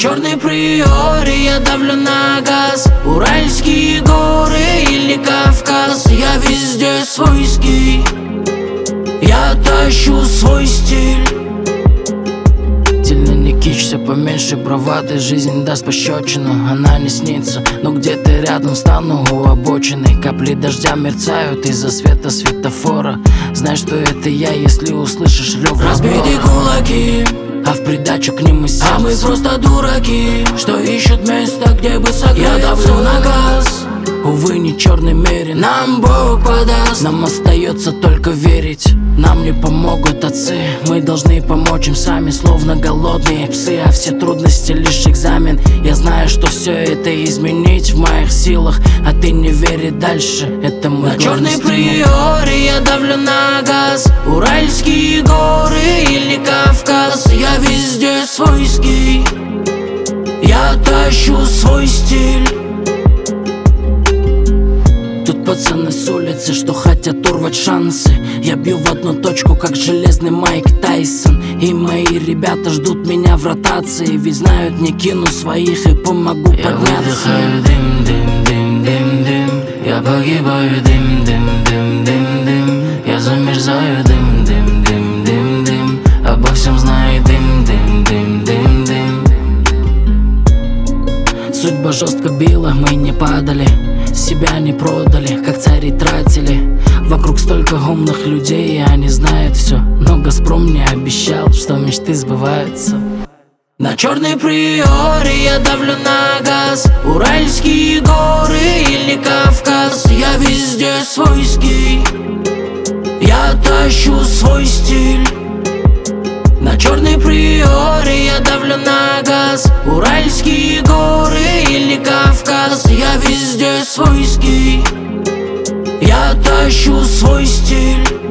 черной приоре я давлю на газ. Уральские горы или Кавказ, я везде свойский, я тащу свой стиль. Сильно не кичься, поменьше бравады, жизнь даст пощечину, она не снится, но где-то рядом стану у обочины. Капли дождя мерцают из-за света светофора. Знай, что это я, если услышишь рев разбора. Разбитые кулаки, а в придачу к ним и сердце. А мы просто дураки, что ищут место, где бы согреться. Я давлю на газ, увы, не черной мере нам Бог подаст. Нам остается только верить, нам не помогут отцы, мы должны помочь им сами, словно голодные псы. А все трудности лишь экзамен. Я знаю, что все это изменить в моих силах, а ты не вери дальше, это мой на черной приоре я давлю на газ. Уральские горы или Кавказ, я везде свойский, я тащу свой стиль. Тут пацаны с улицы, что хотят урвать шансы. Я бью в одну точку, как железный Майк Тайсон. И мои ребята ждут меня в ротации, ведь знают, не кину своих и помогу подняться. Я выдыхаю дым, дым, дым, дым, дым. Я погибаю дым, дым, дым, дым, дым. Я замерзаю дым, дым, дым, дым, дым. Обо всем знает дым, дым, дым, дым, дым. Судьба жестко била, мы не падали, себя не продали, как цари тратили. Вокруг столько умных людей, и они знают все, но Газпром мне обещал, что мечты сбываются. На черной приоре я давлю на газ. Уральские горы или Кавказ, я везде свойский, я тащу свой стиль. На черной приоре я давлю на газ. Уральские горы или Кавказ, я везде свойский, я тащу свой стиль.